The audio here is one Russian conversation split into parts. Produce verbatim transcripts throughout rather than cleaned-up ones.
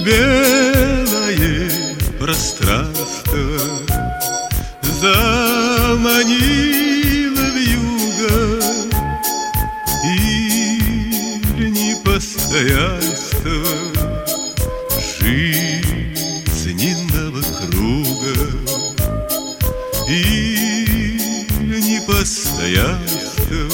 белое пространство заманило вьюга, или непостоянство жизненного круга, или непостоянство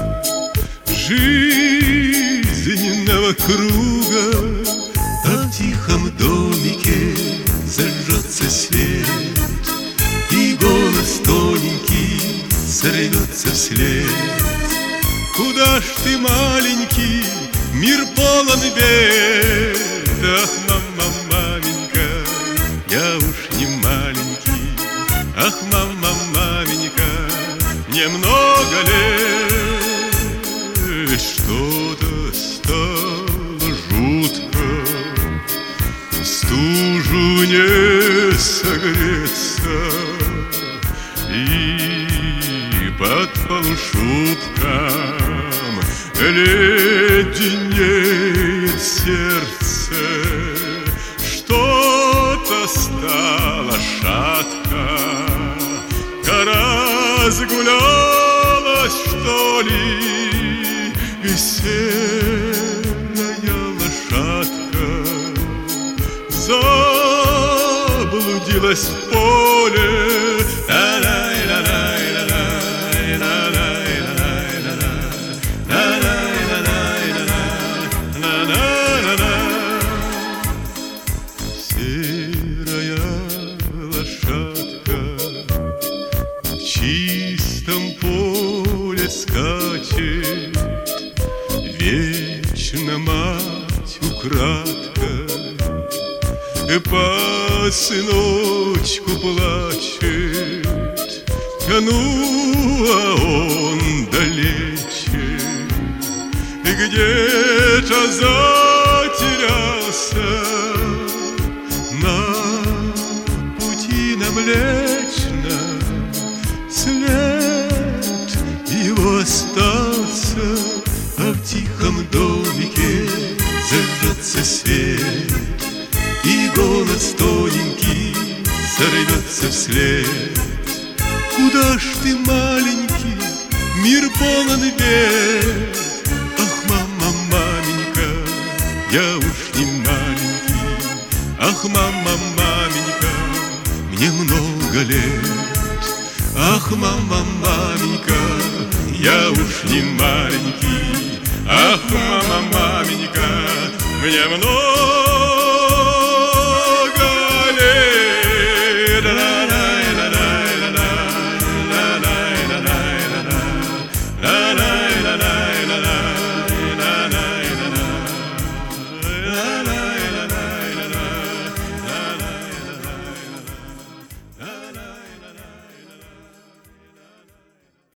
жизненного круга. А в тихом домике зажжется свет, и голос тоненький сорвется вслед. Куда ж ты, маленький, мир полон бед? Ах, мама, маменька, я уж не маленький. Ах, мама, маменька, мне много лет. Что-то стало жутко, стужу не согреться, и под полушубком леденеет сердце. Что-то стало шатко, гора разгулялась, что ли, весенняя лошадка заблудилась в поле. Серая лошадка в чистом поле скачет, вечно мать украдкой по сыночку плачет. Ну, а он далече, где-то затерялся на пути на Млечном. След его остался, а в тихом домике зажжется свет, и голос тоненький сорвется вслед. Куда ж ты, маленький, мир полон бед? Ах, мама, маменька, я уж не маленький. Ах, мама, маменька, мне много лет. Ах, мама, маменька, я уж не маленький. Ах, мама, маменька, мне много